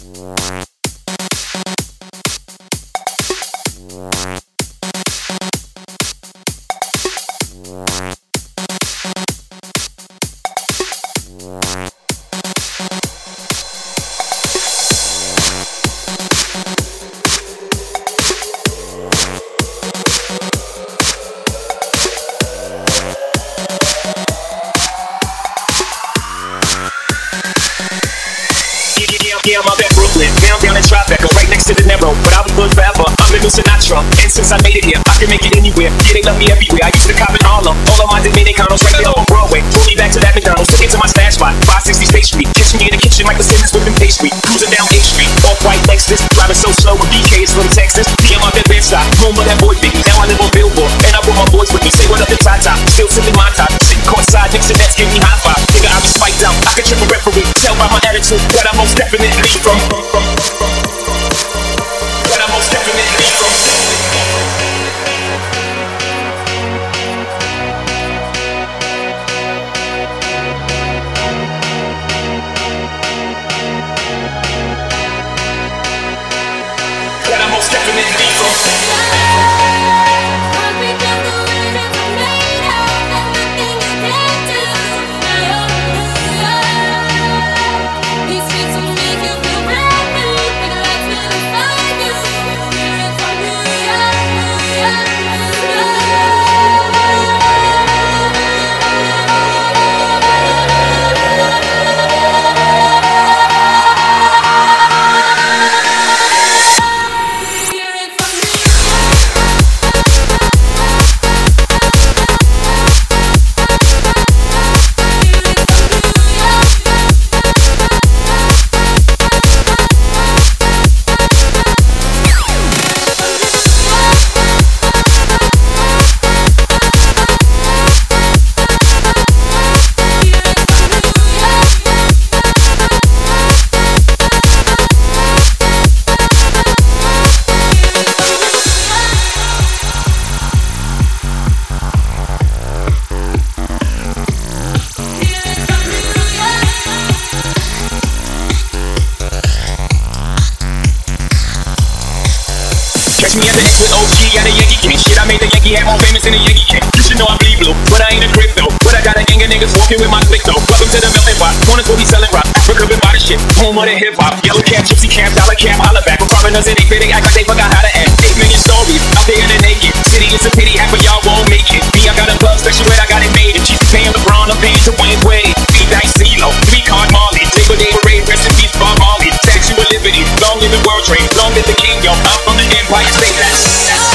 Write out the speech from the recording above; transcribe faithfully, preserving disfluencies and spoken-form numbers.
Yeah, I'm out at Brooklyn, down, down in Tribeca, right next to the Narrow. But I'll be good forever, I'm the new Sinatra. And since I made it here, I can make it anywhere. Yeah, they love me everywhere, I used to cop in Harlem. All of my Dominicanos right there on Broadway. Pull me back to that McDonald's, took it to my stash spot, five sixty State Street. Catch me in the kitchen, Michael Simmons whipping pastry. Cruising down eighth Street, off-white Lexus. Driving so slow with B Ks from Texas. Yeah, I'm out at Bed-Stuy, home of that boy Biggie. Now I live on Billboard, and I brought my boys with me. Say what up to Tata, still sipping my top. Sitting courtside, next to Nets, give me high five. Nigga, I be spiked out, I could trip a referee. Tell by my attitude that I most definitely from. That I most definitely from. That I most definitely from. Catch me at the X with O G at a Yankee game. Shit, I made the Yankee hat more famous than a Yankee can. You should know I bleed blue, but I ain't a crypto. But I got a gang of niggas walking with my click though. Welcome to the melting pot. Corners where we selling rock. Africa been by the shit. Home of the hip hop. Yellow cap, gypsy cap, dollar cap, holla back. We're foreigners and they fit, they act like they forgot how to act. Eight million stories out there in the naked city. It's a pity half of y'all won't make it. Me, I got a plug special ed, I got it made. If she's paying LeBron, I'm paying to Wayne Wade. Three dice CeeLo, three card Marley. Labor Day parade, rest in peace, Bob Marley. Statue of Liberty, long live the World Trade, long live the King, yo. I'm from the Empire State. That's